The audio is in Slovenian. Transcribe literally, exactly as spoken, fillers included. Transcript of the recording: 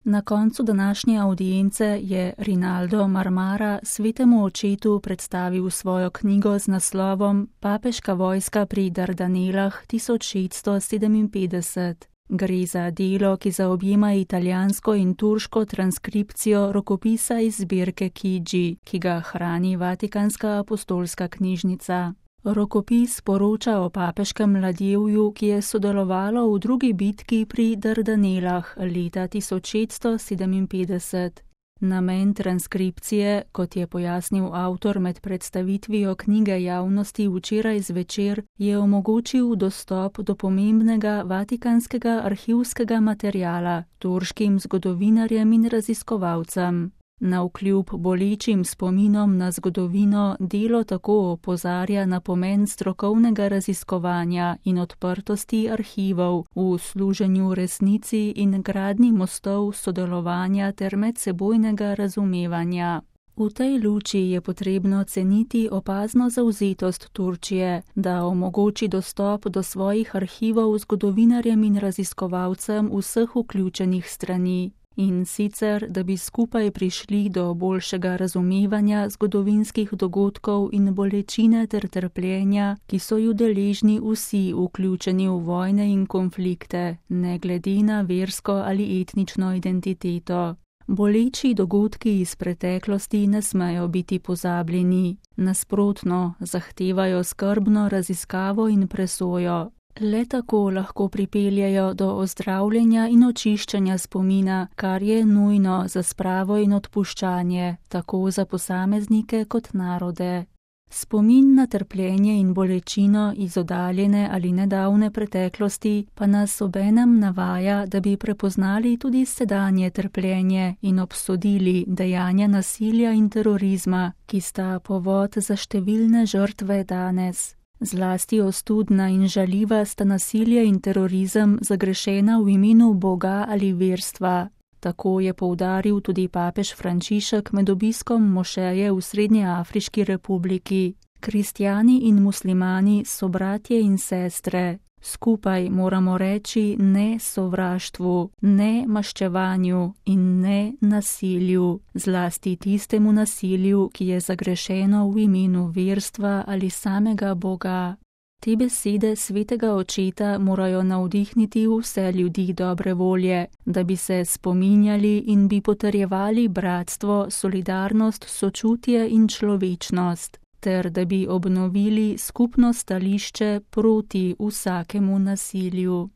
Na koncu današnje avdience je Rinaldo Marmara svetemu očetu predstavil svojo knjigo z naslovom Papeška vojska pri Dardanelah tisoč šeststo sedeminpetdeset. Gre za delo, ki zaobjema italijansko in turško transkripcijo rokopisa iz zbirke Chigi, ki ga hrani Vatikanska apostolska knjižnica. Rokopis poroča o papeškem ladjevju, ki je sodelovalo v drugi bitki pri Dardanelah leta tisoč šeststo sedeminpetdeset. Namen transkripcije, kot je pojasnil avtor med predstavitvijo knjige javnosti včeraj zvečer, je omogočil dostop do pomembnega vatikanskega arhivskega materiala turškim zgodovinarjem in raziskovalcem. Navkljub bolečim spominom na zgodovino delo tako opozarja na pomen strokovnega raziskovanja in odprtosti arhivov v služenju resnici in gradnji mostov sodelovanja ter medsebojnega razumevanja. V tej luči je potrebno ceniti opazno zavzetost Turčije, da omogoči dostop do svojih arhivov zgodovinarjem in raziskovalcem vseh vključenih strani. In sicer, da bi skupaj prišli do boljšega razumevanja zgodovinskih dogodkov in bolečine ter trpljenja, ki so ju deležni vsi vključeni v vojne in konflikte, ne glede na versko ali etnično identiteto. Boleči dogodki iz preteklosti ne smejo biti pozabljeni, nasprotno, zahtevajo skrbno raziskavo in presojo. Le tako lahko pripeljejo do ozdravljenja in očiščenja spomina, kar je nujno za spravo in odpuščanje, tako za posameznike kot narode. Spomin na trpljenje in bolečino iz oddaljene ali nedavne preteklosti pa nas obenem navaja, da bi prepoznali tudi sedanje trpljenje in obsodili dejanja nasilja in terorizma, ki sta povod za številne žrtve danes. Zlasti ostudna in žaljiva sta nasilje in terorizem zagrešena v imenu Boga ali verstva. Tako je poudaril tudi papež Frančišek med obiskom mošeje v Srednjeafriški republiki. Kristjani in muslimani so bratje in sestre. Skupaj moramo reči ne sovraštvu, ne maščevanju in ne nasilju, zlasti tistemu nasilju, ki je zagrešeno v imenu verstva ali samega Boga. Te besede svetega očeta morajo navdihniti vse ljudi dobre volje, da bi se spominjali in bi potrjevali bratstvo, solidarnost, sočutje in človečnost, ter da bi obnovili skupno stališče proti vsakemu nasilju.